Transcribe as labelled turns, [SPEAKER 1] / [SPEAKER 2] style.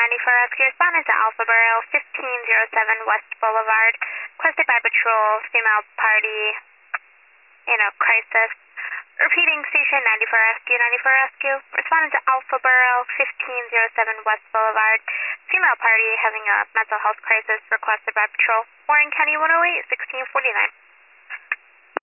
[SPEAKER 1] 94 Rescue responded to Alpha Borough 1507 West Boulevard, requested by patrol, female party in a crisis. Repeating, station 94 Rescue, 94 Rescue, responded to Alpha Borough 1507 West Boulevard, female party having a mental health crisis, requested by patrol, Warren County 108, 1649.